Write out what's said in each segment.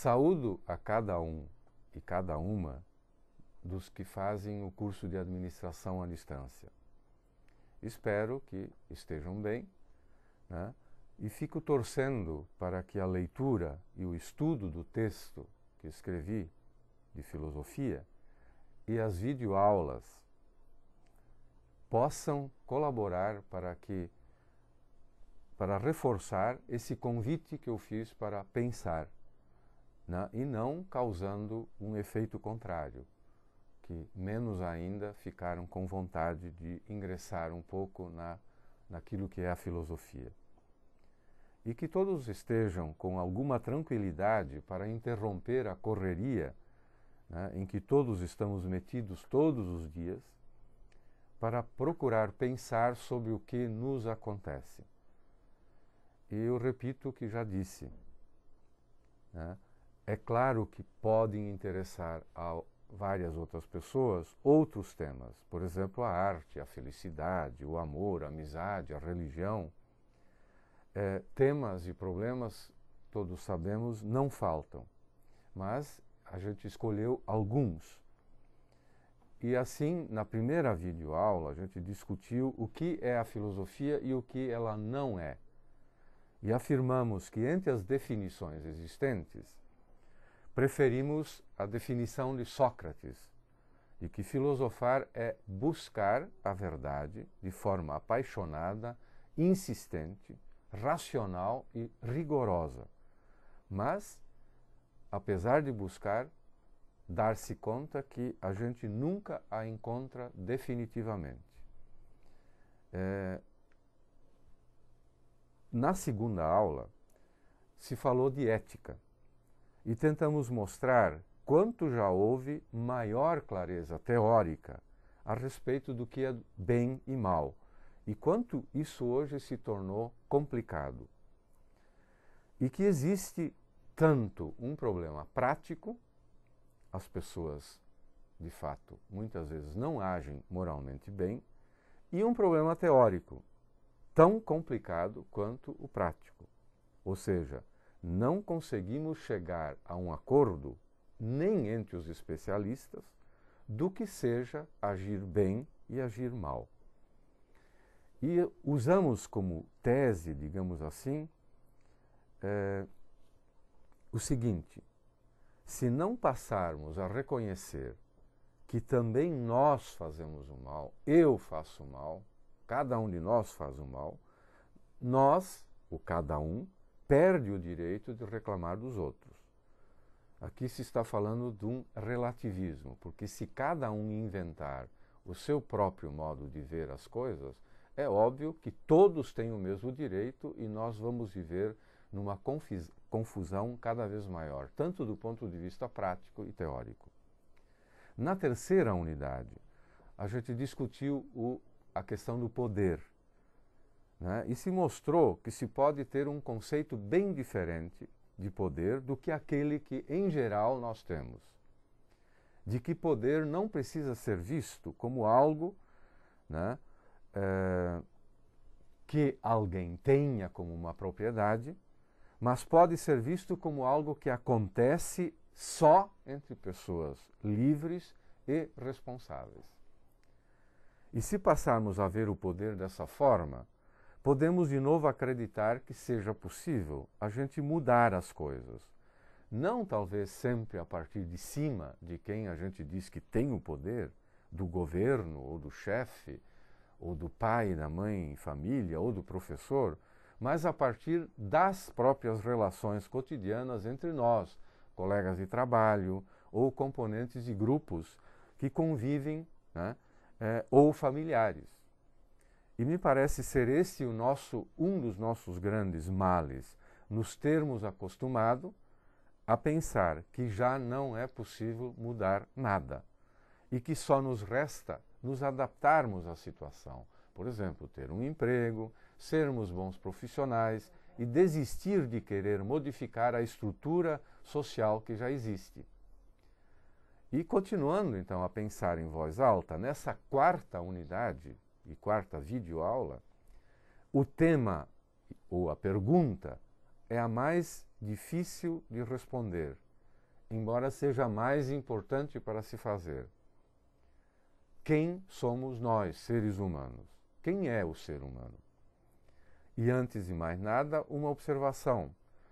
Saúdo a cada um e cada uma dos que fazem o curso de administração à distância. Espero que estejam bem, né? E fico torcendo para que a leitura e o estudo do texto que escrevi de filosofia e as videoaulas possam colaborar para reforçar esse convite que eu fiz para pensar, né? E não causando um efeito contrário, que menos ainda ficaram com vontade de ingressar um pouco naquilo que é a filosofia. E que todos estejam com alguma tranquilidade para interromper a correria, né, em que todos estamos metidos todos os dias, para procurar pensar sobre o que nos acontece. E eu repito o que já disse, né? É claro que podem interessar a várias outras pessoas outros temas, por exemplo, a arte, a felicidade, o amor, a amizade, a religião. Temas e problemas, todos sabemos, não faltam, mas a gente escolheu alguns. E assim, na primeira videoaula, a gente discutiu o que é a filosofia e o que ela não é. E afirmamos que entre as definições existentes, preferimos a definição de Sócrates, e que filosofar é buscar a verdade de forma apaixonada, insistente, racional e rigorosa. Mas, apesar de buscar, dar-se conta que a gente nunca a encontra definitivamente. Na segunda aula, se falou de ética e tentamos mostrar quanto já houve maior clareza teórica a respeito do que é bem e mal e quanto isso hoje se tornou complicado. E que existe tanto um problema prático, as pessoas, de fato, muitas vezes não agem moralmente bem, e um problema teórico, tão complicado quanto o prático. Ou seja, não conseguimos chegar a um acordo, nem entre os especialistas, do que seja agir bem e agir mal. E usamos como tese, digamos assim, o seguinte: se não passarmos a reconhecer que também nós fazemos o mal, eu faço o mal, cada um de nós faz o mal, nós, o cada um, perde o direito de reclamar dos outros. Aqui se está falando de um relativismo, porque se cada um inventar o seu próprio modo de ver as coisas, é óbvio que todos têm o mesmo direito e nós vamos viver numa confusão cada vez maior, tanto do ponto de vista prático e teórico. Na terceira unidade, a gente discutiu a questão do poder, né? E se mostrou que se pode ter um conceito bem diferente de poder do que aquele que, em geral, nós temos. De que poder não precisa ser visto como algo, né, que alguém tenha como uma propriedade, mas pode ser visto como algo que acontece só entre pessoas livres e responsáveis. E se passarmos a ver o poder dessa forma, podemos de novo acreditar que seja possível a gente mudar as coisas. Não talvez sempre a partir de cima de quem a gente diz que tem o poder, do governo ou do chefe, ou do pai, da mãe, família, ou do professor, mas a partir das próprias relações cotidianas entre nós, colegas de trabalho ou componentes de grupos que convivem, né, ou familiares. E me parece ser esse um dos nossos grandes males, nos termos acostumado a pensar que já não é possível mudar nada e que só nos resta nos adaptarmos à situação. Por exemplo, ter um emprego, sermos bons profissionais e desistir de querer modificar a estrutura social que já existe. E continuando então a pensar em voz alta, nessa quarta unidade e quarta videoaula, o tema ou a pergunta é a mais difícil de responder embora seja mais importante para se fazer. Quem somos nós, seres humanos? Quem é o ser humano? E antes de mais nada, uma observação.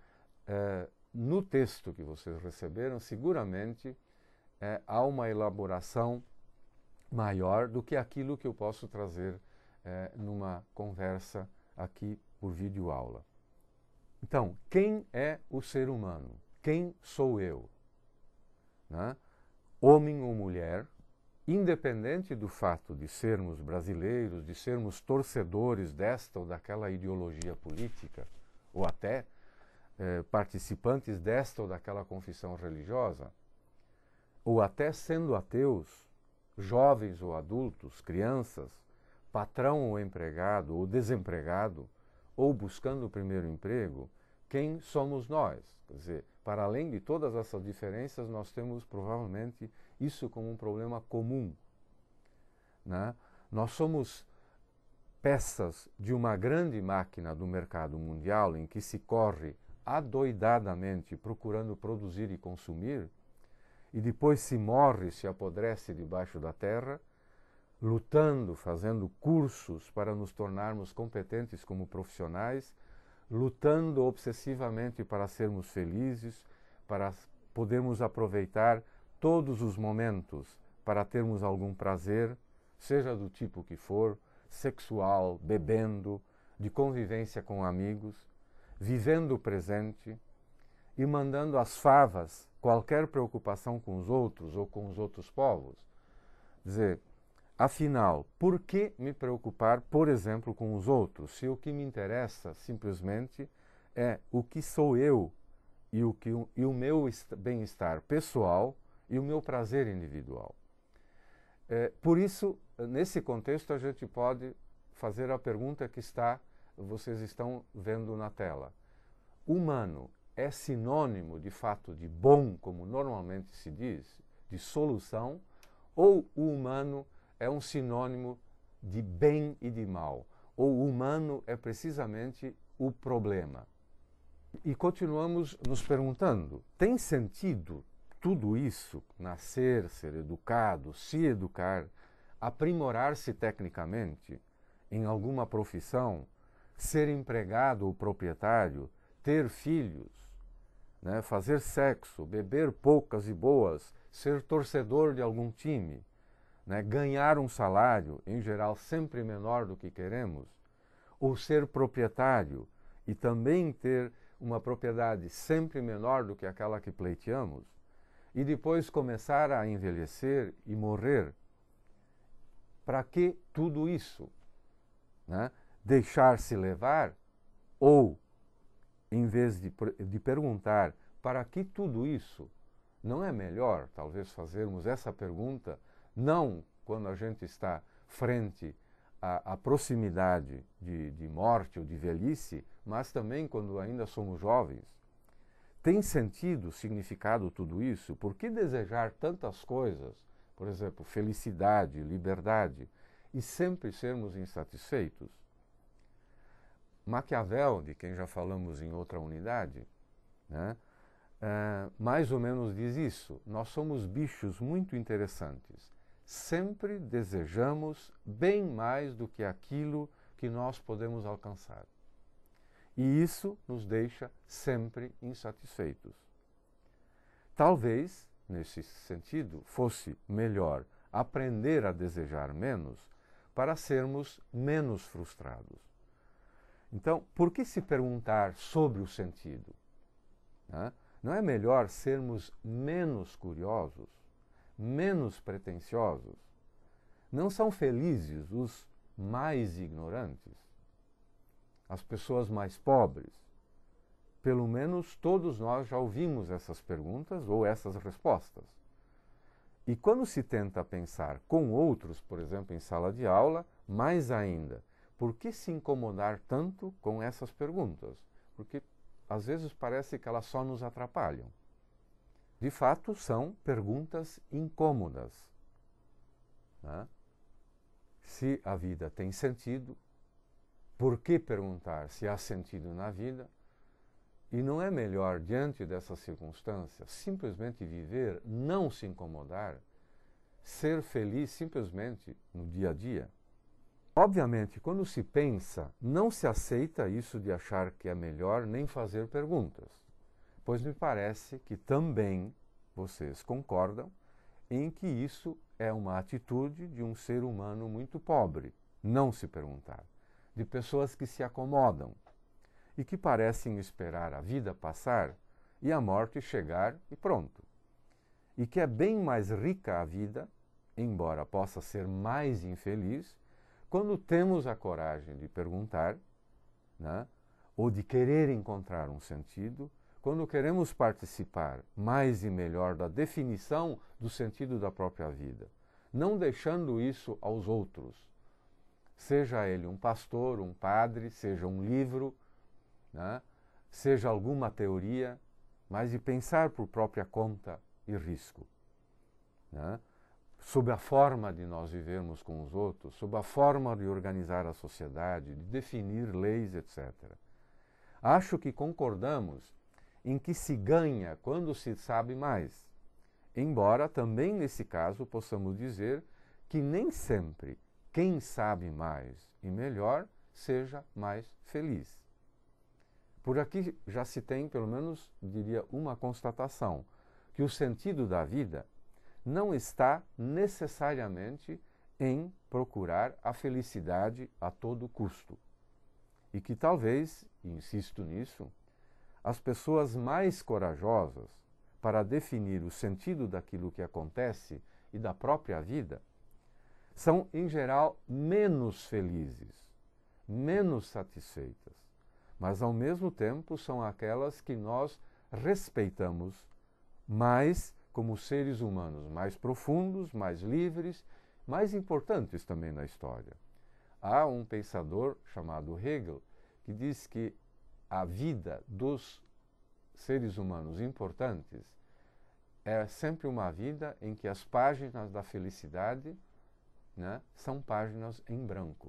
No texto que vocês receberam, seguramente há uma elaboração maior do que aquilo que eu posso trazer numa conversa aqui por videoaula. Então, quem é o ser humano? Quem sou eu? Né? Homem ou mulher, independente do fato de sermos brasileiros, de sermos torcedores desta ou daquela ideologia política, ou até participantes desta ou daquela confissão religiosa, ou até sendo ateus, jovens ou adultos, crianças, patrão ou empregado ou desempregado, ou buscando o primeiro emprego, quem somos nós? Quer dizer, para além de todas essas diferenças, nós temos provavelmente isso como um problema comum. Né? Nós somos peças de uma grande máquina do mercado mundial em que se corre adoidadamente procurando produzir e consumir, e depois se morre, se apodrece debaixo da terra, lutando, fazendo cursos para nos tornarmos competentes como profissionais, lutando obsessivamente para sermos felizes, para podermos aproveitar todos os momentos para termos algum prazer, seja do tipo que for, sexual, bebendo, de convivência com amigos, vivendo o presente e mandando às favas qualquer preocupação com os outros ou com os outros povos. Dizer, afinal, por que me preocupar, por exemplo, com os outros, se o que me interessa simplesmente é o que sou eu e o meu bem-estar pessoal e o meu prazer individual? Por isso, nesse contexto, a gente pode fazer a pergunta que vocês estão vendo na tela. Humano é sinônimo, de fato, de bom, como normalmente se diz, de solução, ou o humano é um sinônimo de bem e de mal? Ou o humano é precisamente o problema? E continuamos nos perguntando, tem sentido tudo isso, nascer, ser educado, se educar, aprimorar-se tecnicamente em alguma profissão, ser empregado ou proprietário, ter filhos, né, fazer sexo, beber poucas e boas, ser torcedor de algum time, né, ganhar um salário, em geral sempre menor do que queremos, ou ser proprietário e também ter uma propriedade sempre menor do que aquela que pleiteamos, e depois começar a envelhecer e morrer. Para que tudo isso? Né? Deixar-se levar? Ou, em vez de perguntar para que tudo isso, não é melhor, talvez, fazermos essa pergunta, não quando a gente está frente à proximidade de morte ou de velhice, mas também quando ainda somos jovens? Tem sentido, significado tudo isso? Por que desejar tantas coisas, por exemplo, felicidade, liberdade, e sempre sermos insatisfeitos? Maquiavel, de quem já falamos em outra unidade, né, mais ou menos diz isso. Nós somos bichos muito interessantes. Sempre desejamos bem mais do que aquilo que nós podemos alcançar. E isso nos deixa sempre insatisfeitos. Talvez, nesse sentido, fosse melhor aprender a desejar menos para sermos menos frustrados. Então, por que se perguntar sobre o sentido? Né? Não é melhor sermos menos curiosos, menos pretensiosos? Não são felizes os mais ignorantes? As pessoas mais pobres? Pelo menos todos nós já ouvimos essas perguntas ou essas respostas. E quando se tenta pensar com outros, por exemplo, em sala de aula, mais ainda, por que se incomodar tanto com essas perguntas? Porque às vezes parece que elas só nos atrapalham. De fato, são perguntas incômodas. Né? Se a vida tem sentido, por que perguntar se há sentido na vida? E não é melhor, diante dessas circunstâncias, simplesmente viver, não se incomodar, ser feliz simplesmente no dia a dia? Obviamente, quando se pensa, não se aceita isso de achar que é melhor nem fazer perguntas, pois me parece que também vocês concordam em que isso é uma atitude de um ser humano muito pobre, não se perguntar, de pessoas que se acomodam e que parecem esperar a vida passar e a morte chegar e pronto. E que é bem mais rica a vida, embora possa ser mais infeliz, quando temos a coragem de perguntar, né, ou de querer encontrar um sentido, quando queremos participar mais e melhor da definição do sentido da própria vida, não deixando isso aos outros, seja ele um pastor, um padre, seja um livro, né, seja alguma teoria, mas de pensar por própria conta e risco, né, sob a forma de nós vivermos com os outros, sob a forma de organizar a sociedade, de definir leis, etc. Acho que concordamos em que se ganha quando se sabe mais, embora também nesse caso possamos dizer que nem sempre quem sabe mais e melhor seja mais feliz. Por aqui já se tem, pelo menos, diria, uma constatação, que o sentido da vida não está necessariamente em procurar a felicidade a todo custo. E que talvez, e insisto nisso, as pessoas mais corajosas para definir o sentido daquilo que acontece e da própria vida são, em geral, menos felizes, menos satisfeitas, mas ao mesmo tempo são aquelas que nós respeitamos mais como seres humanos mais profundos, mais livres, mais importantes também na história. Há um pensador chamado Hegel que diz que a vida dos seres humanos importantes é sempre uma vida em que as páginas da felicidade, né, são páginas em branco.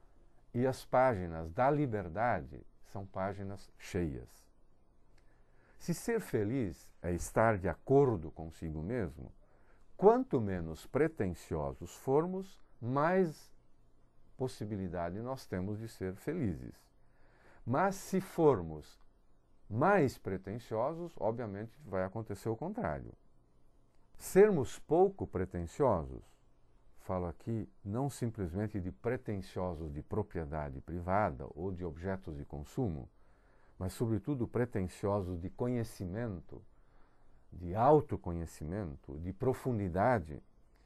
E as páginas da liberdade são páginas cheias. Se ser feliz é estar de acordo consigo mesmo, quanto menos pretensiosos formos, mais possibilidade nós temos de ser felizes. Mas se formos mais pretensiosos, obviamente vai acontecer o contrário. Sermos pouco pretensiosos, falo aqui não simplesmente de pretensiosos de propriedade privada ou de objetos de consumo, mas sobretudo pretensiosos de conhecimento, de autoconhecimento, de profundidade,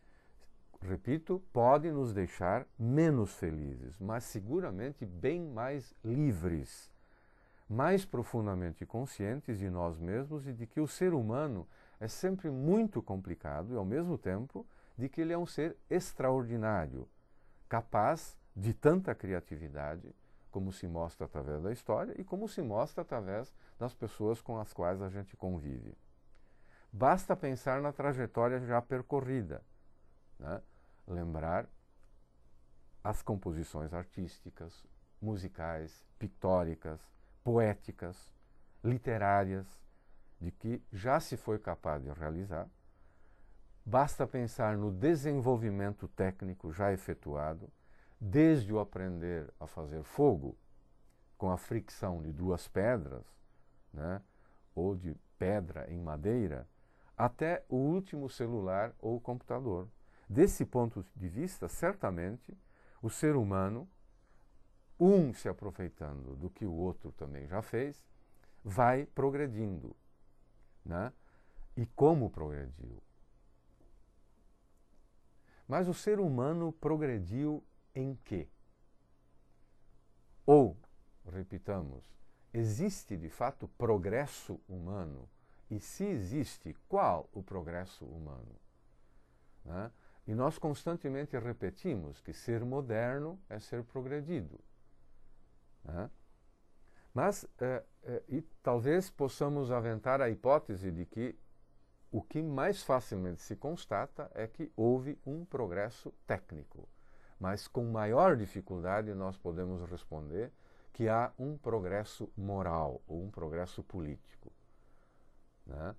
repito, pode nos deixar menos felizes, mas seguramente bem mais livres, mais profundamente conscientes de nós mesmos e de que o ser humano é sempre muito complicado e, ao mesmo tempo, de que ele é um ser extraordinário, capaz de tanta criatividade, como se mostra através da história e como se mostra através das pessoas com as quais a gente convive. Basta pensar na trajetória já percorrida, né? Lembrar as composições artísticas, musicais, pictóricas, poéticas, literárias, de que já se foi capaz de realizar. Basta pensar no desenvolvimento técnico já efetuado, desde o aprender a fazer fogo com a fricção de duas pedras, né, ou de pedra em madeira, até o último celular ou computador. Desse ponto de vista, certamente, o ser humano, um se aproveitando do que o outro também já fez, vai progredindo, né? E como progrediu? Mas o ser humano progrediu em quê? Ou, repitamos, existe de fato progresso humano? E se existe, qual o progresso humano? Né? E nós constantemente repetimos que ser moderno é ser progredido. Né? Mas, e talvez possamos aventar a hipótese de que o que mais facilmente se constata é que houve um progresso técnico. Mas com maior dificuldade nós podemos responder que há um progresso moral ou um progresso político, né?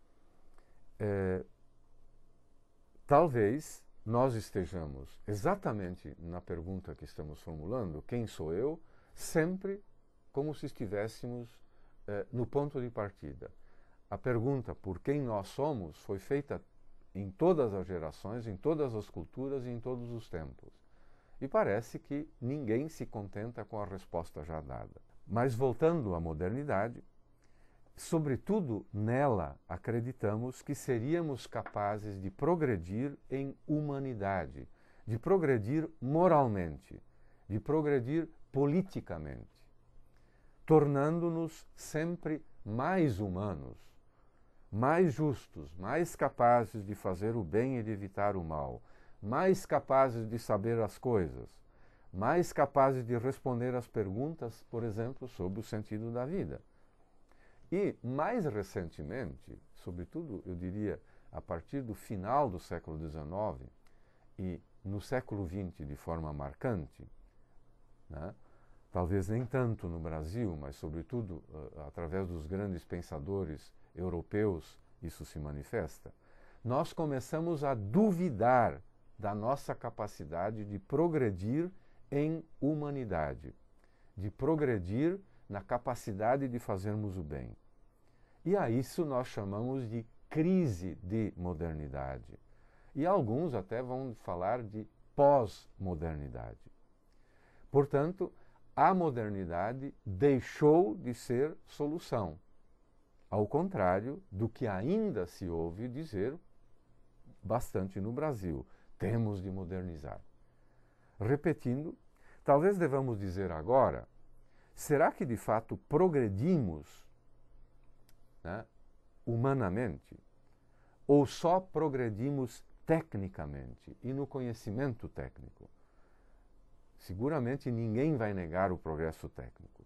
Talvez nós estejamos exatamente na pergunta que estamos formulando, quem sou eu, sempre como se estivéssemos no ponto de partida. A pergunta por quem nós somos foi feita em todas as gerações, em todas as culturas e em todos os tempos. E parece que ninguém se contenta com a resposta já dada. Mas voltando à modernidade, sobretudo nela acreditamos que seríamos capazes de progredir em humanidade, de progredir moralmente, de progredir politicamente, tornando-nos sempre mais humanos, mais justos, mais capazes de fazer o bem e de evitar o mal, mais capazes de saber as coisas, mais capazes de responder às perguntas, por exemplo, sobre o sentido da vida. E, mais recentemente, sobretudo, eu diria, a partir do final do século XIX e no século XX de forma marcante, né? Talvez nem tanto no Brasil, mas sobretudo através dos grandes pensadores europeus isso se manifesta, nós começamos a duvidar da nossa capacidade de progredir em humanidade, de progredir na capacidade de fazermos o bem. E a isso nós chamamos de crise de modernidade. E alguns até vão falar de pós-modernidade. Portanto, a modernidade deixou de ser solução, ao contrário do que ainda se ouve dizer bastante no Brasil. Temos de modernizar. Repetindo, talvez devamos dizer agora, será que de fato progredimos, né, humanamente? Ou só progredimos tecnicamente e no conhecimento técnico? Seguramente ninguém vai negar o progresso técnico.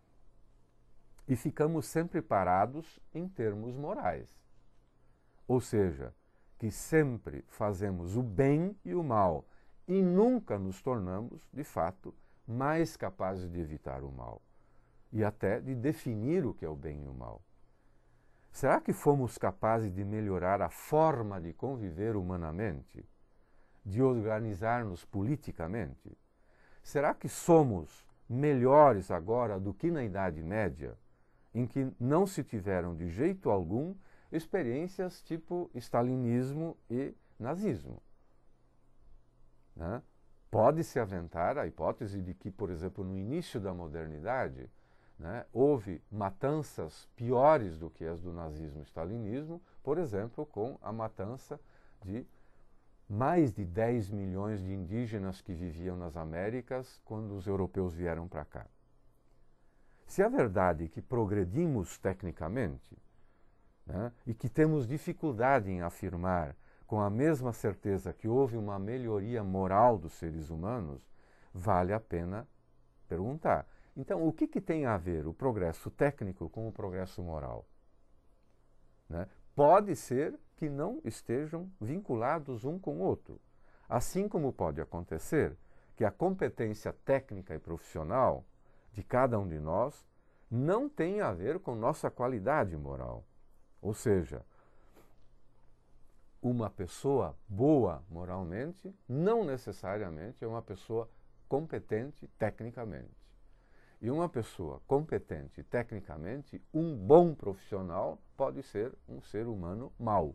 E ficamos sempre parados em termos morais. Ou seja, que sempre fazemos o bem e o mal e nunca nos tornamos, de fato, mais capazes de evitar o mal e até de definir o que é o bem e o mal. Será que fomos capazes de melhorar a forma de conviver humanamente, de organizar-nos politicamente? Será que somos melhores agora do que na Idade Média, em que não se tiveram de jeito algum experiências tipo stalinismo e nazismo? Né? Pode-se aventar a hipótese de que, por exemplo, no início da modernidade, né, houve matanças piores do que as do nazismo e stalinismo, por exemplo, com a matança de mais de 10 milhões de indígenas que viviam nas Américas quando os europeus vieram para cá. Se é verdade que progredimos tecnicamente, né, e que temos dificuldade em afirmar com a mesma certeza que houve uma melhoria moral dos seres humanos, vale a pena perguntar. Então, o que tem a ver o progresso técnico com o progresso moral? Né? Pode ser que não estejam vinculados um com o outro. Assim como pode acontecer que a competência técnica e profissional de cada um de nós não tem a ver com nossa qualidade moral. Ou seja, uma pessoa boa moralmente não necessariamente é uma pessoa competente tecnicamente. E uma pessoa competente tecnicamente, um bom profissional, pode ser um ser humano mau.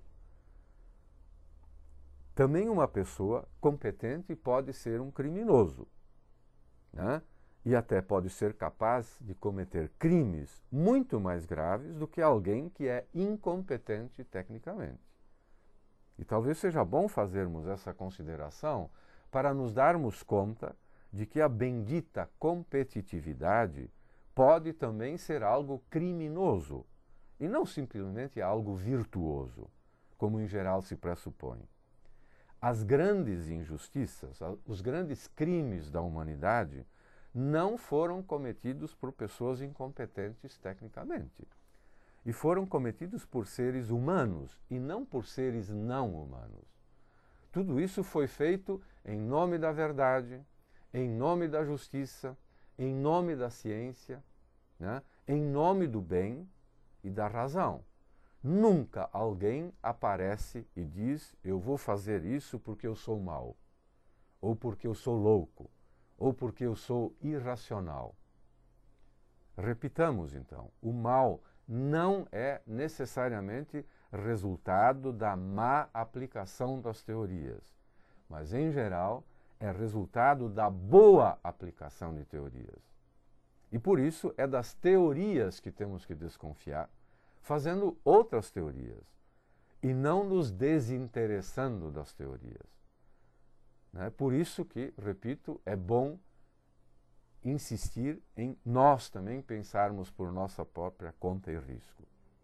Também uma pessoa competente pode ser um criminoso, né? E até pode ser capaz de cometer crimes muito mais graves do que alguém que é incompetente tecnicamente. E talvez seja bom fazermos essa consideração para nos darmos conta de que a bendita competitividade pode também ser algo criminoso e não simplesmente algo virtuoso, como em geral se pressupõe. As grandes injustiças, os grandes crimes da humanidade não foram cometidos por pessoas incompetentes tecnicamente. E foram cometidos por seres humanos e não por seres não humanos. Tudo isso foi feito em nome da verdade, em nome da justiça, em nome da ciência, né? Em nome do bem e da razão. Nunca alguém aparece e diz: eu vou fazer isso porque eu sou mau, ou porque eu sou louco, ou porque eu sou irracional. Repitamos então, o mal não é necessariamente resultado da má aplicação das teorias, mas em geral é resultado da boa aplicação de teorias. E por isso é das teorias que temos que desconfiar, fazendo outras teorias, e não nos desinteressando das teorias. Né? Por isso que, repito, é bom insistir em nós também pensarmos por nossa própria conta e risco.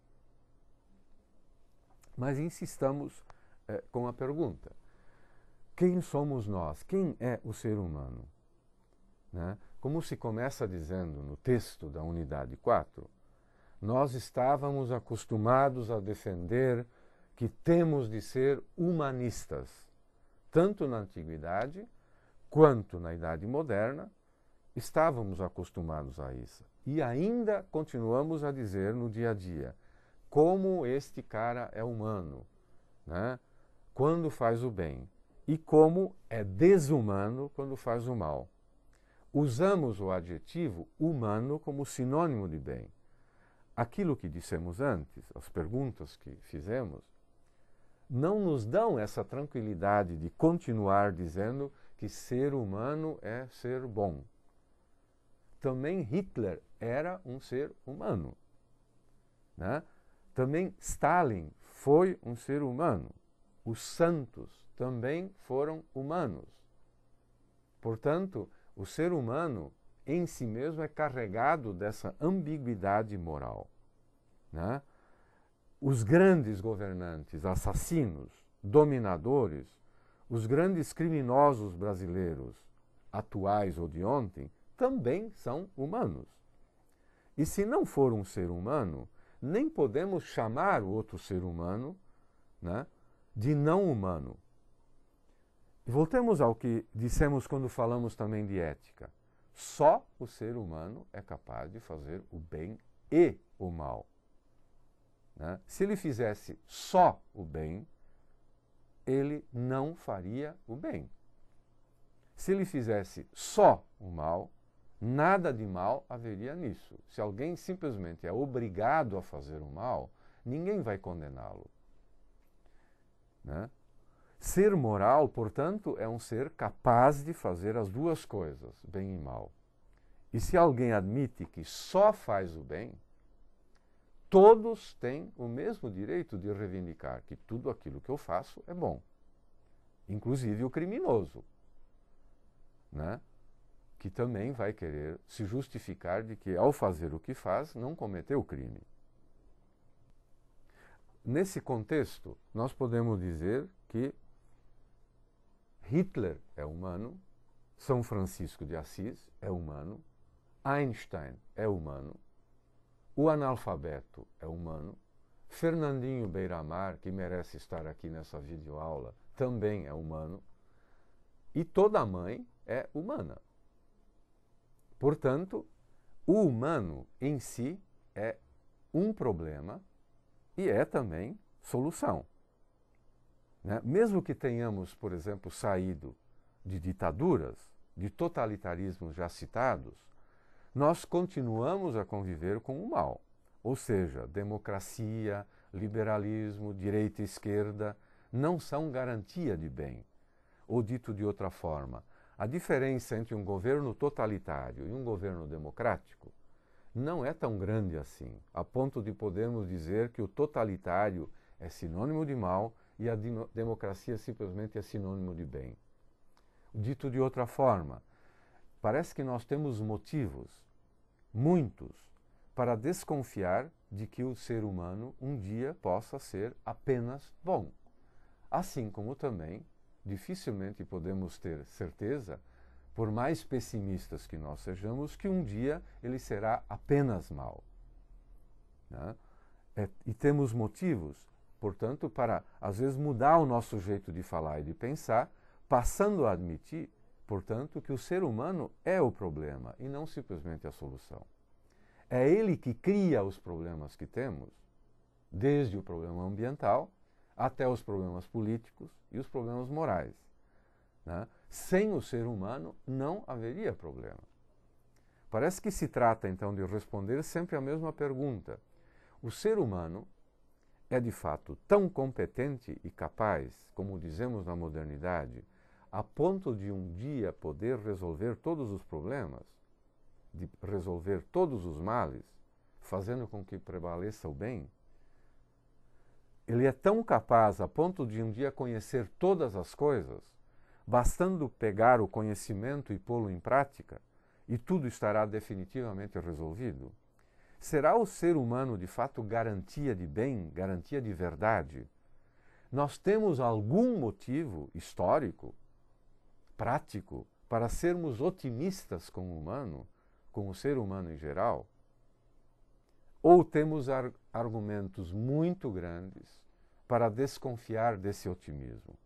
Mas insistamos com a pergunta: quem somos nós? Quem é o ser humano? Né? Como se começa dizendo no texto da unidade 4, nós estávamos acostumados a defender que temos de ser humanistas, tanto na antiguidade quanto na Idade Moderna. Estávamos acostumados a isso. E ainda continuamos a dizer no dia a dia: como este cara é humano, né? Quando faz o bem, e como é desumano quando faz o mal. Usamos o adjetivo humano como sinônimo de bem. Aquilo que dissemos antes, as perguntas que fizemos, não nos dão essa tranquilidade de continuar dizendo que ser humano é ser bom. Também Hitler era um ser humano, né? Também Stalin foi um ser humano. Os santos também foram humanos. Portanto, o ser humano em si mesmo é carregado dessa ambiguidade moral, né? Os grandes governantes, assassinos, dominadores, os grandes criminosos brasileiros, atuais ou de ontem, também são humanos. E se não for um ser humano, nem podemos chamar o outro ser humano, né, de não humano. Voltemos ao que dissemos quando falamos também de ética. Só o ser humano é capaz de fazer o bem e o mal. Né? Se ele fizesse só o bem, ele não faria o bem. Se ele fizesse só o mal, nada de mal haveria nisso. Se alguém simplesmente é obrigado a fazer o mal, ninguém vai condená-lo. Né? Ser moral, portanto, é um ser capaz de fazer as duas coisas, bem e mal. E se alguém admite que só faz o bem, todos têm o mesmo direito de reivindicar que tudo aquilo que eu faço é bom, inclusive o criminoso, né? Que também vai querer se justificar de que, ao fazer o que faz, não cometeu o crime. Nesse contexto, nós podemos dizer que Hitler é humano, São Francisco de Assis é humano, Einstein é humano, o analfabeto é humano, Fernandinho Beiramar, que merece estar aqui nessa videoaula, também é humano, e toda mãe é humana. Portanto, o humano em si é um problema e é também solução. Né? Mesmo que tenhamos, por exemplo, saído de ditaduras, de totalitarismos já citados, nós continuamos a conviver com o mal. Ou seja, democracia, liberalismo, direita e esquerda não são garantia de bem. Ou dito de outra forma, a diferença entre um governo totalitário e um governo democrático não é tão grande assim, a ponto de podermos dizer que o totalitário é sinônimo de mal e a democracia simplesmente é sinônimo de bem. Dito de outra forma, parece que nós temos motivos, muitos, para desconfiar de que o ser humano um dia possa ser apenas bom. Assim como também dificilmente podemos ter certeza, por mais pessimistas que nós sejamos, que um dia ele será apenas mal. Né? E temos motivos, portanto, para às vezes mudar o nosso jeito de falar e de pensar, passando a admitir portanto, que o ser humano é o problema e não simplesmente a solução. É ele que cria os problemas que temos, desde o problema ambiental até os problemas políticos e os problemas morais, né? Sem o ser humano não haveria problema. Parece que se trata, então, de responder sempre a mesma pergunta. O ser humano é, de fato, tão competente e capaz, como dizemos na modernidade, a ponto de um dia poder resolver todos os problemas, de resolver todos os males, fazendo com que prevaleça o bem? Ele é tão capaz a ponto de um dia conhecer todas as coisas, bastando pegar o conhecimento e pô-lo em prática, e tudo estará definitivamente resolvido? Será o ser humano de fato garantia de bem, garantia de verdade? Nós temos algum motivo histórico, prático, para sermos otimistas com o humano, com o ser humano em geral? Ou temos argumentos muito grandes para desconfiar desse otimismo?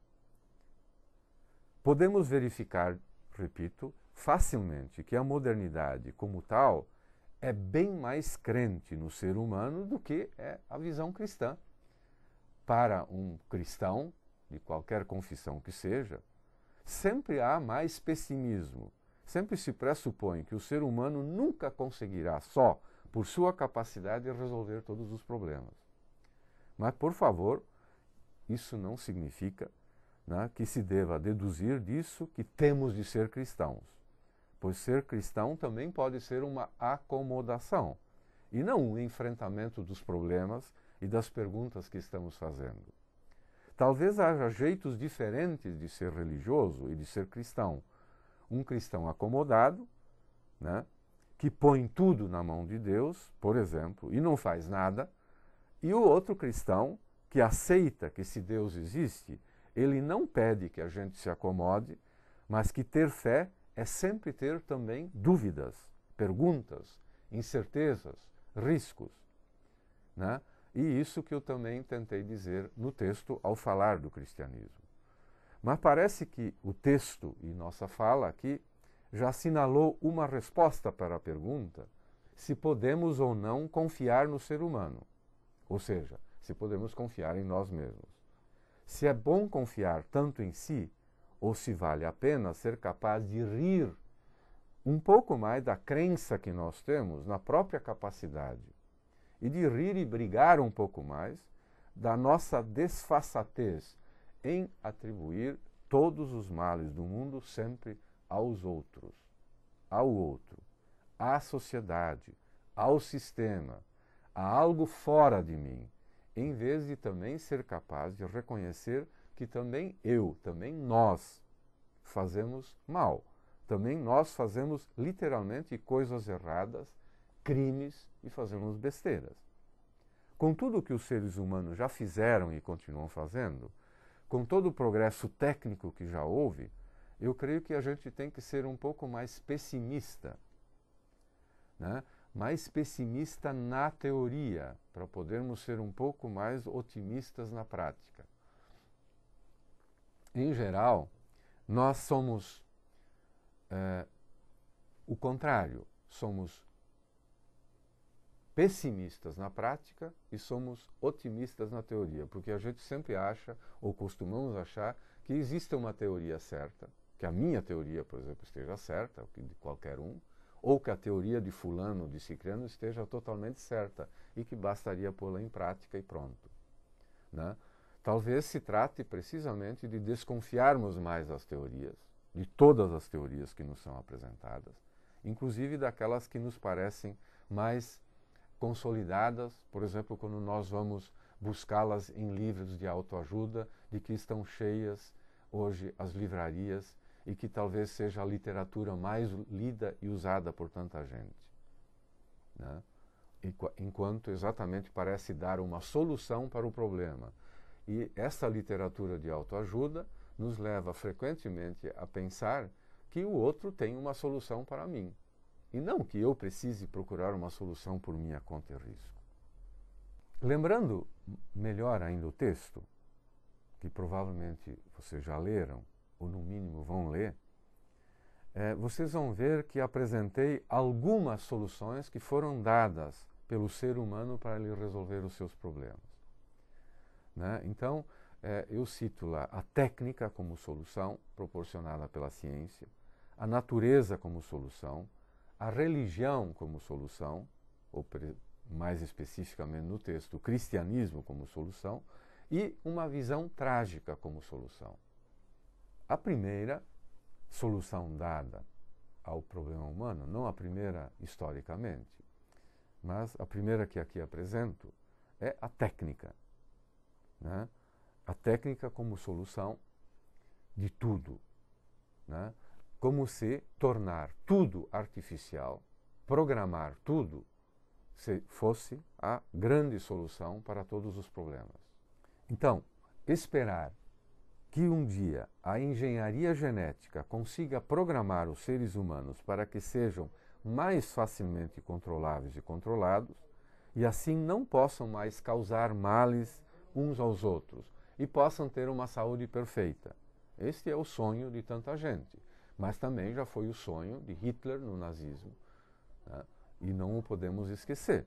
Podemos verificar, repito, facilmente que a modernidade, como tal, é bem mais crente no ser humano do que é a visão cristã. Para um cristão, de qualquer confissão que seja, sempre há mais pessimismo. Sempre se pressupõe que o ser humano nunca conseguirá, só por sua capacidade, resolver todos os problemas. Mas, por favor, isso não significa, né, que se deva deduzir disso que temos de ser cristãos. Pois ser cristão também pode ser uma acomodação, e não um enfrentamento dos problemas e das perguntas que estamos fazendo. Talvez haja jeitos diferentes de ser religioso e de ser cristão. Um cristão acomodado, né, que põe tudo na mão de Deus, por exemplo, e não faz nada, e o outro cristão que aceita que, se Deus existe, ele não pede que a gente se acomode, mas que ter fé é sempre ter também dúvidas, perguntas, incertezas, riscos, né? E isso que eu também tentei dizer no texto ao falar do cristianismo. Mas parece que o texto e nossa fala aqui já assinalou uma resposta para a pergunta se podemos ou não confiar no ser humano, ou seja, se podemos confiar em nós mesmos. Se é bom confiar tanto em si, ou se vale a pena ser capaz de rir um pouco mais da crença que nós temos na própria capacidade, e de rir e brigar um pouco mais da nossa desfaçatez em atribuir todos os males do mundo sempre aos outros, ao outro, à sociedade, ao sistema, a algo fora de mim, em vez de também ser capaz de reconhecer que também também nós fazemos mal. Também nós fazemos literalmente coisas erradas, crimes, e fazemos besteiras. Com tudo que os seres humanos já fizeram e continuam fazendo, com todo o progresso técnico que já houve, eu creio que a gente tem que ser um pouco mais pessimista, né? Mais pessimista na teoria, para podermos ser um pouco mais otimistas na prática. Em geral, nós somos o contrário, somos pessimistas na prática e somos otimistas na teoria, porque a gente sempre acha, ou costumamos achar, que existe uma teoria certa, que a minha teoria, por exemplo, esteja certa, ou que de qualquer um, ou que a teoria de fulano, de cicrano, esteja totalmente certa e que bastaria pô-la em prática e pronto, né? Talvez se trate precisamente de desconfiarmos mais das teorias, de todas as teorias que nos são apresentadas, inclusive daquelas que nos parecem mais consolidadas, por exemplo, quando nós vamos buscá-las em livros de autoajuda, de que estão cheias hoje as livrarias e que talvez seja a literatura mais lida e usada por tanta gente, né? Enquanto exatamente parece dar uma solução para o problema. E essa literatura de autoajuda nos leva frequentemente a pensar que o outro tem uma solução para mim, e não que eu precise procurar uma solução por minha conta e risco. Lembrando melhor ainda o texto, que provavelmente vocês já leram, ou no mínimo vão ler, vocês vão ver que apresentei algumas soluções que foram dadas pelo ser humano para ele resolver os seus problemas. Né? Então, eu cito lá a técnica como solução proporcionada pela ciência, a natureza como solução, a religião como solução, ou mais especificamente no texto, o cristianismo como solução, e uma visão trágica como solução. A primeira solução dada ao problema humano, não a primeira historicamente, mas a primeira que aqui apresento, é a técnica. Né? A técnica como solução de tudo. Né? Como se tornar tudo artificial, programar tudo, se fosse a grande solução para todos os problemas. Então, esperar que um dia a engenharia genética consiga programar os seres humanos para que sejam mais facilmente controláveis e controlados, e assim não possam mais causar males uns aos outros, e possam ter uma saúde perfeita. Este é o sonho de tanta gente, mas também já foi o sonho de Hitler no nazismo, né? E não o podemos esquecer.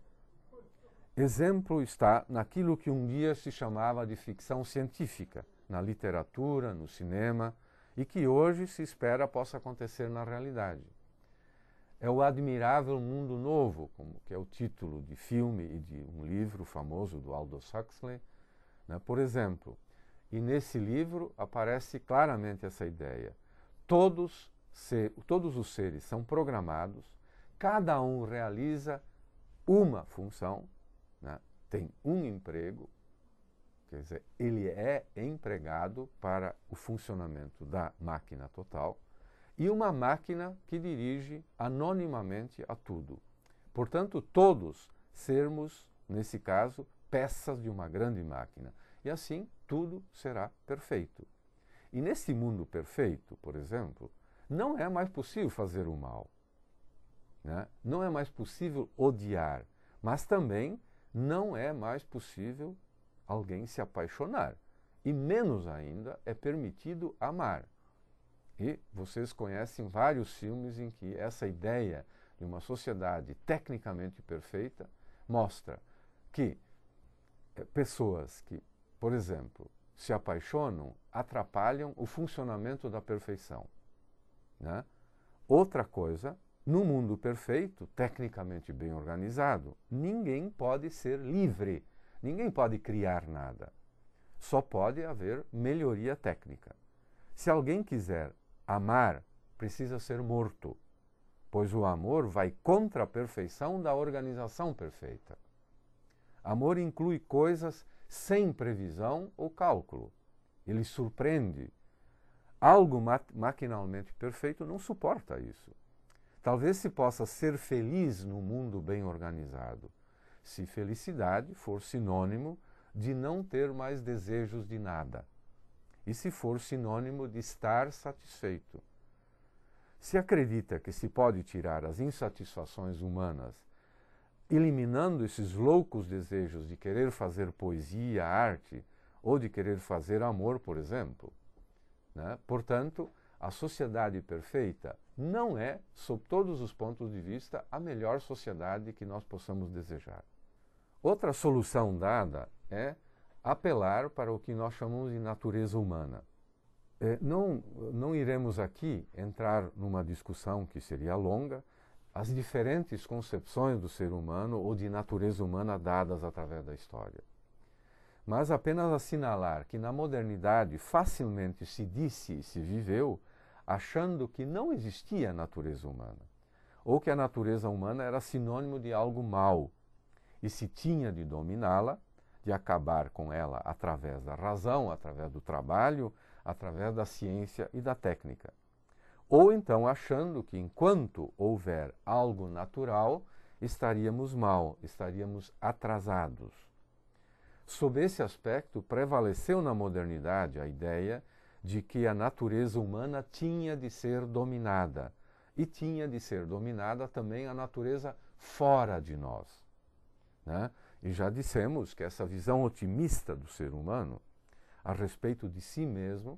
Exemplo está naquilo que um dia se chamava de ficção científica, na literatura, no cinema, e que hoje se espera possa acontecer na realidade. É o Admirável Mundo Novo, que é o título de filme e de um livro famoso do Aldous Huxley, né? Por exemplo. E nesse livro aparece claramente essa ideia. Todos os seres são programados, cada um realiza uma função, né? Tem um emprego, quer dizer, ele é empregado para o funcionamento da máquina total, e uma máquina que dirige anonimamente a tudo. Portanto, todos sermos, nesse caso, peças de uma grande máquina. E assim, tudo será perfeito. E nesse mundo perfeito, por exemplo, não é mais possível fazer o mal. Né? Não é mais possível odiar, mas também não é mais possível alguém se apaixonar. E menos ainda é permitido amar. E vocês conhecem vários filmes em que essa ideia de uma sociedade tecnicamente perfeita mostra que pessoas que, por exemplo, se apaixonam, atrapalham o funcionamento da perfeição. Né? Outra coisa, no mundo perfeito, tecnicamente bem organizado, ninguém pode ser livre, ninguém pode criar nada. Só pode haver melhoria técnica. Se alguém quiser amar, precisa ser morto, pois o amor vai contra a perfeição da organização perfeita. Amor inclui coisas sem previsão ou cálculo. Ele surpreende. Algo maquinalmente perfeito não suporta isso. Talvez se possa ser feliz no mundo bem organizado, se felicidade for sinônimo de não ter mais desejos de nada, e se for sinônimo de estar satisfeito. Se acredita que se pode tirar as insatisfações humanas eliminando esses loucos desejos de querer fazer poesia, arte, ou de querer fazer amor, por exemplo. Né? Portanto, a sociedade perfeita não é, sob todos os pontos de vista, a melhor sociedade que nós possamos desejar. Outra solução dada é apelar para o que nós chamamos de natureza humana. Não iremos aqui entrar numa discussão que seria longa, as diferentes concepções do ser humano ou de natureza humana dadas através da história. Mas apenas assinalar que na modernidade facilmente se disse e se viveu achando que não existia natureza humana, ou que a natureza humana era sinônimo de algo mau, e se tinha de dominá-la, de acabar com ela através da razão, através do trabalho, através da ciência e da técnica. Ou então achando que enquanto houver algo natural, estaríamos mal, estaríamos atrasados. Sob esse aspecto, prevaleceu na modernidade a ideia de que a natureza humana tinha de ser dominada, e tinha de ser dominada também a natureza fora de nós. Né? E já dissemos que essa visão otimista do ser humano a respeito de si mesmo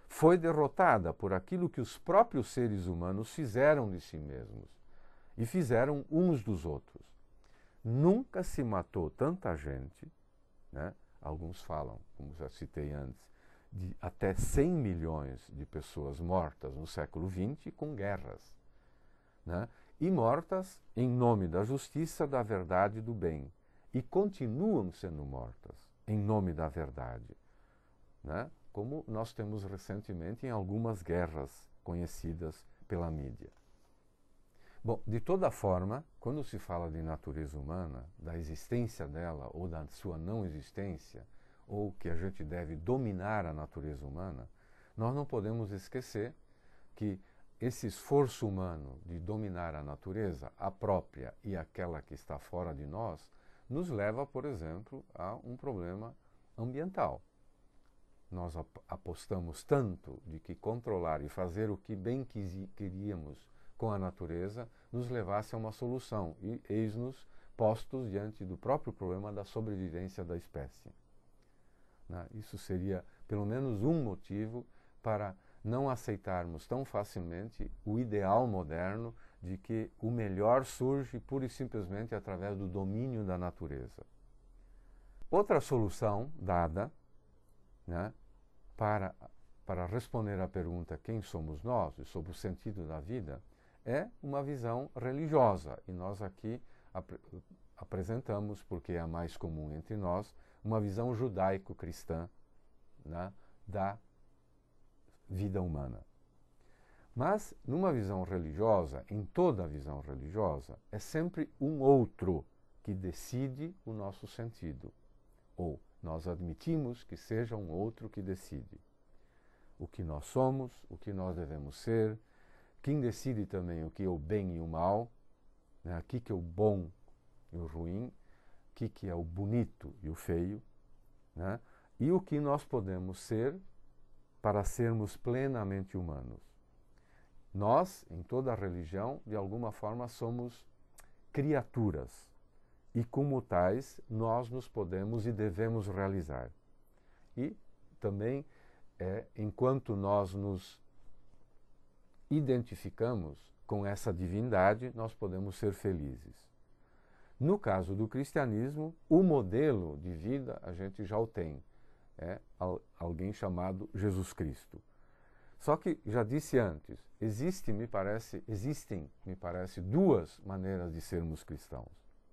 foi derrotada por aquilo que os próprios seres humanos fizeram de si mesmos e fizeram uns dos outros. Nunca se matou tanta gente, né? Alguns falam, como já citei antes, de até 100 milhões de pessoas mortas no século XX com guerras, né? E mortas em nome da justiça, da verdade e do bem. E continuam sendo mortas em nome da verdade, né? Como nós temos recentemente em algumas guerras conhecidas pela mídia. Bom, de toda forma, quando se fala de natureza humana, da existência dela ou da sua não existência, ou que a gente deve dominar a natureza humana, nós não podemos esquecer que esse esforço humano de dominar a natureza, a própria e aquela que está fora de nós, nos leva, por exemplo, a um problema ambiental. Nós apostamos tanto de que controlar e fazer o que bem queríamos com a natureza nos levasse a uma solução, e eis-nos postos diante do próprio problema da sobrevivência da espécie. Isso seria pelo menos um motivo para não aceitarmos tão facilmente o ideal moderno de que o melhor surge pura e simplesmente através do domínio da natureza. Outra solução dada, né, para responder à pergunta quem somos nós e sobre o sentido da vida, é uma visão religiosa. E nós aqui apresentamos, porque é a mais comum entre nós, uma visão judaico-cristã, né, da vida humana. Mas, numa visão religiosa, em toda a visão religiosa, é sempre um outro que decide o nosso sentido. Ou nós admitimos que seja um outro que decide o que nós somos, o que nós devemos ser, quem decide também o que é o bem e o mal, né? O que é o bom e o ruim, o que é o bonito e o feio, né? E o que nós podemos ser para sermos plenamente humanos. Nós, em toda a religião, de alguma forma somos criaturas e, como tais, nós nos podemos e devemos realizar. E também, enquanto nós nos identificamos com essa divindade, nós podemos ser felizes. No caso do cristianismo, o modelo de vida a gente já o tem. É alguém chamado Jesus Cristo. Só que, já disse antes, existem, me parece, duas maneiras de sermos cristãos.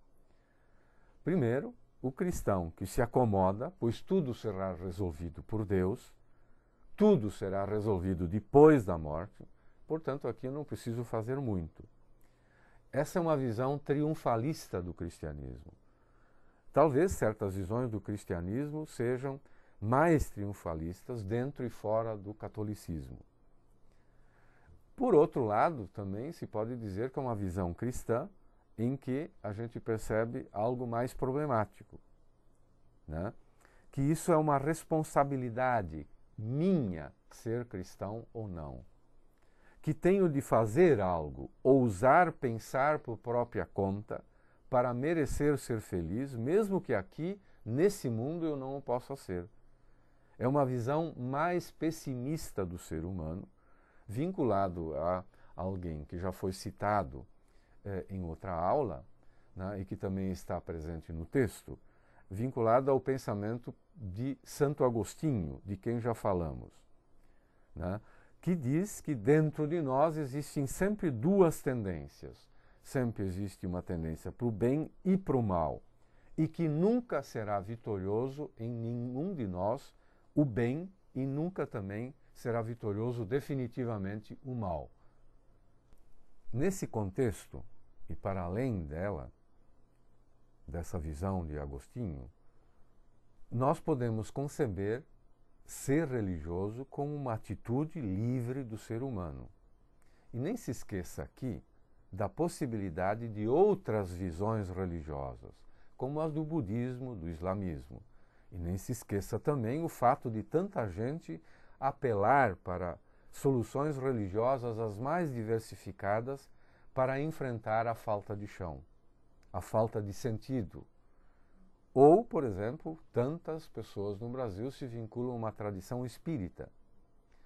Primeiro, o cristão que se acomoda, pois tudo será resolvido por Deus, tudo será resolvido depois da morte, portanto, aqui eu não preciso fazer muito. Essa é uma visão triunfalista do cristianismo. Talvez certas visões do cristianismo sejam mais triunfalistas dentro e fora do catolicismo. Por outro lado, também se pode dizer que é uma visão cristã em que a gente percebe algo mais problemático, né? Que isso é uma responsabilidade minha ser cristão ou não. Que tenho de fazer algo, ousar pensar por própria conta para merecer ser feliz, mesmo que aqui, nesse mundo, eu não o possa ser. É uma visão mais pessimista do ser humano, vinculado a alguém que já foi citado em outra aula, né, e que também está presente no texto, vinculado ao pensamento de Santo Agostinho, de quem já falamos, né, que diz que dentro de nós existem sempre duas tendências. Sempre existe uma tendência para o bem e para o mal, e que nunca será vitorioso em nenhum de nós o bem e nunca também será vitorioso definitivamente o mal. Nesse contexto, e para além dessa visão de Agostinho, nós podemos conceber ser religioso como uma atitude livre do ser humano. E nem se esqueça aqui da possibilidade de outras visões religiosas, como as do budismo, do islamismo. E nem se esqueça também o fato de tanta gente apelar para soluções religiosas as mais diversificadas para enfrentar a falta de chão, a falta de sentido. Ou, por exemplo, tantas pessoas no Brasil se vinculam a uma tradição espírita,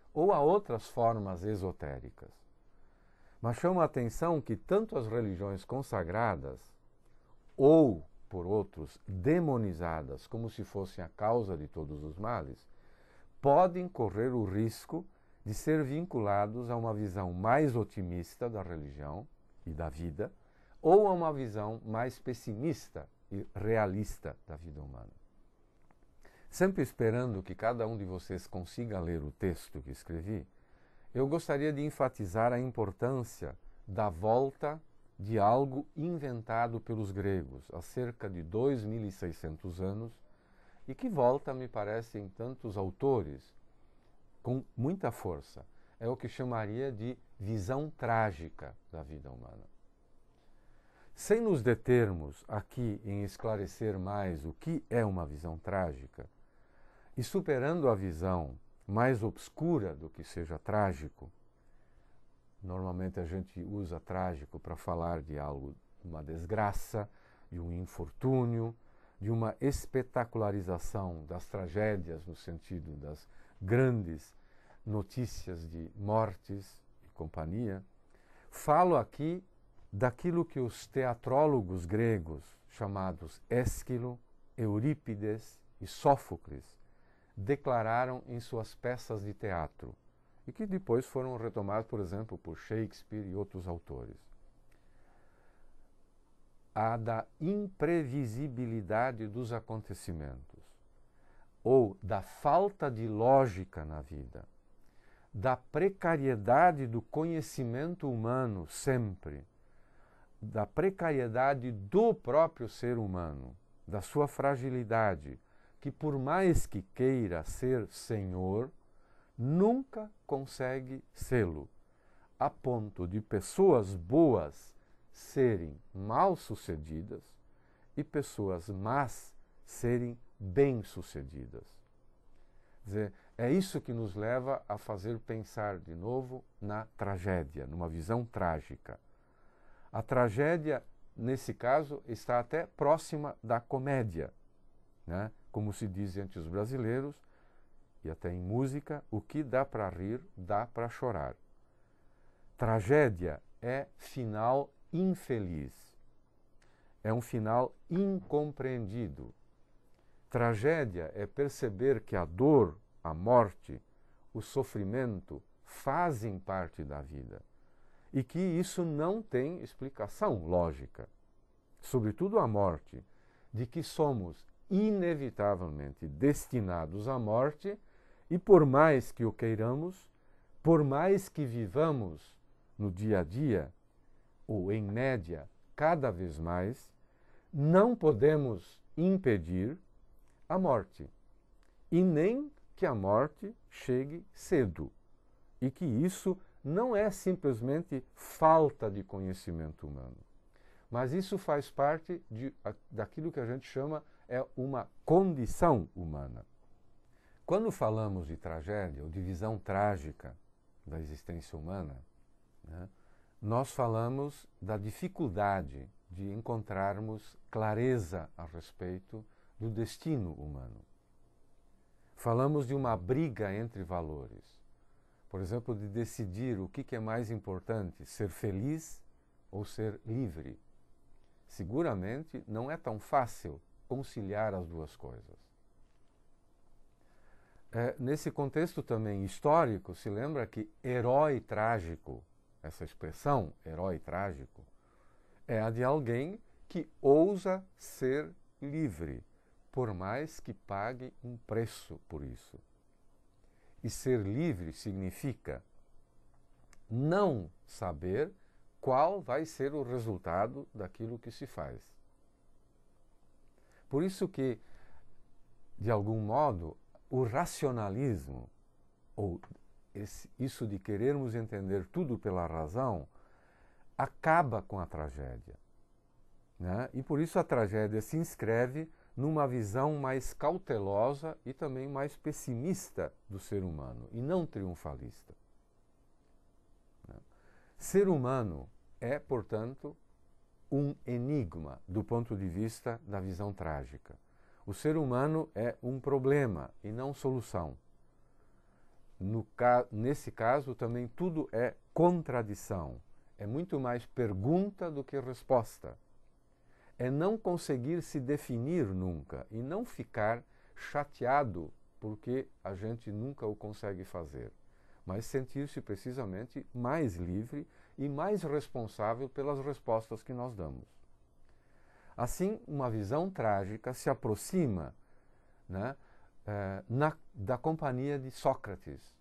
ou a outras formas esotéricas. Mas chama a atenção que tanto as religiões consagradas, ou, por outros, demonizadas, como se fossem a causa de todos os males, podem correr o risco de ser vinculados a uma visão mais otimista da religião e da vida, ou a uma visão mais pessimista e realista da vida humana. Sempre esperando que cada um de vocês consiga ler o texto que escrevi, eu gostaria de enfatizar a importância da volta de algo inventado pelos gregos há cerca de 2.600 anos e que volta, me parece, em tantos autores com muita força. É o que chamaria de visão trágica da vida humana. Sem nos determos aqui em esclarecer mais o que é uma visão trágica, e superando a visão mais obscura do que seja trágico, normalmente a gente usa trágico para falar de algo, uma desgraça, de um infortúnio, de uma espetacularização das tragédias no sentido das grandes notícias de mortes e companhia. Falo aqui daquilo que os teatrólogos gregos, chamados Ésquilo, Eurípides e Sófocles, declararam em suas peças de teatro e que depois foram retomadas, por exemplo, por Shakespeare e outros autores. A da imprevisibilidade dos acontecimentos, ou da falta de lógica na vida, da precariedade do conhecimento humano sempre, da precariedade do próprio ser humano, da sua fragilidade, que por mais que queira ser senhor, nunca consegue sê-lo, a ponto de pessoas boas serem mal-sucedidas e pessoas más serem bem-sucedidas. Quer dizer, é isso que nos leva a fazer pensar de novo na tragédia, numa visão trágica. A tragédia, nesse caso, está até próxima da comédia, né? Como se diz entre os brasileiros, e até em música, o que dá para rir, dá para chorar. Tragédia é final infeliz. É um final incompreendido. Tragédia é perceber que a dor, a morte, o sofrimento fazem parte da vida e que isso não tem explicação lógica. Sobretudo a morte, de que somos inevitavelmente destinados à morte e por mais que o queiramos, por mais que vivamos no dia a dia, ou em média cada vez mais, não podemos impedir a morte e nem que a morte chegue cedo e que isso não é simplesmente falta de conhecimento humano, mas isso faz parte daquilo que a gente chama uma condição humana. Quando falamos de tragédia ou de visão trágica da existência humana, né, nós falamos da dificuldade de encontrarmos clareza a respeito do destino humano. Falamos de uma briga entre valores. Por exemplo, de decidir o que é mais importante, ser feliz ou ser livre. Seguramente não é tão fácil conciliar as duas coisas. Nesse contexto também histórico, se lembra que herói trágico, essa expressão, herói trágico, é a de alguém que ousa ser livre, por mais que pague um preço por isso. E ser livre significa não saber qual vai ser o resultado daquilo que se faz. Por isso que, de algum modo, o racionalismo, ou isso de querermos entender tudo pela razão, acaba com a tragédia, né? E por isso a tragédia se inscreve numa visão mais cautelosa e também mais pessimista do ser humano, e não triunfalista. Ser humano é, portanto, um enigma do ponto de vista da visão trágica. O ser humano é um problema e não solução. Nesse caso, também tudo é contradição. É muito mais pergunta do que resposta. É não conseguir se definir nunca e não ficar chateado porque a gente nunca o consegue fazer, mas sentir-se precisamente mais livre e mais responsável pelas respostas que nós damos. Assim, uma visão trágica se aproxima, né, da companhia de Sócrates,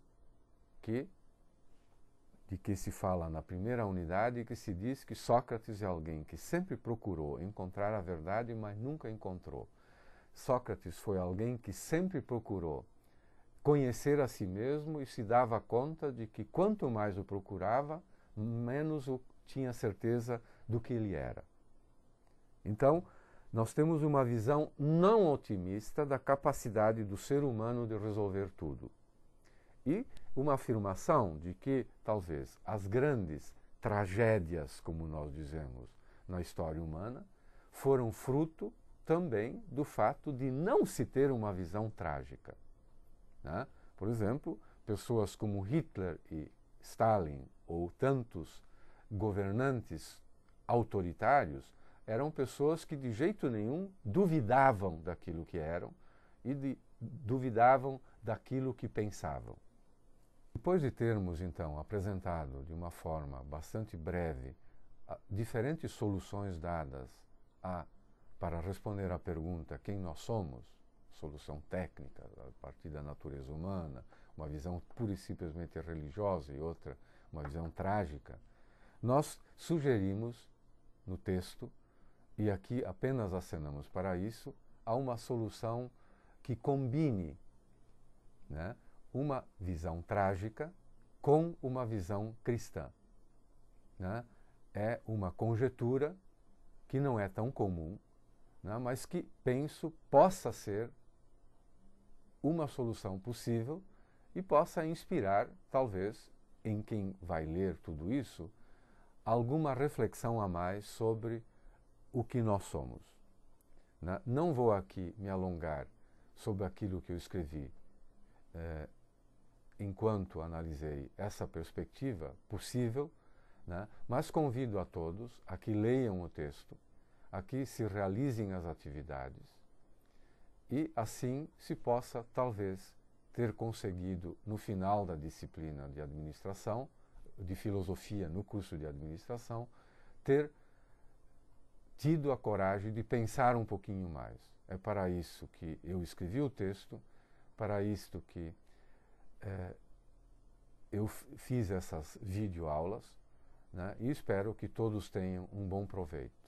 de que se fala na primeira unidade, que se diz que Sócrates é alguém que sempre procurou encontrar a verdade, mas nunca encontrou. Sócrates foi alguém que sempre procurou conhecer a si mesmo e se dava conta de que quanto mais o procurava, menos tinha certeza do que ele era. Então, nós temos uma visão não otimista da capacidade do ser humano de resolver tudo. E uma afirmação de que, talvez, as grandes tragédias, como nós dizemos, na história humana, foram fruto também do fato de não se ter uma visão trágica. Né? Por exemplo, pessoas como Hitler e Stalin, ou tantos governantes autoritários, eram pessoas que de jeito nenhum duvidavam daquilo que eram e duvidavam daquilo que pensavam. Depois de termos, então, apresentado de uma forma bastante breve diferentes soluções dadas para responder à pergunta quem nós somos, solução técnica a partir da natureza humana, uma visão pura e simplesmente religiosa e outra, uma visão trágica, nós sugerimos no texto, e aqui apenas acenamos para isso, a uma solução que combine, né, uma visão trágica com uma visão cristã. Né? É uma conjetura que não é tão comum, né, mas que, penso, possa ser uma solução possível e possa inspirar, talvez, em quem vai ler tudo isso, alguma reflexão a mais sobre o que nós somos. Né? Não vou aqui me alongar sobre aquilo que eu escrevi enquanto analisei essa perspectiva possível, né? Mas convido a todos a que leiam o texto, a que se realizem as atividades e assim se possa, talvez, ter conseguido, no final da disciplina de administração, de filosofia no curso de administração, ter tido a coragem de pensar um pouquinho mais. É para isso que eu escrevi o texto, para isto que eu fiz essas videoaulas, né, e espero que todos tenham um bom proveito.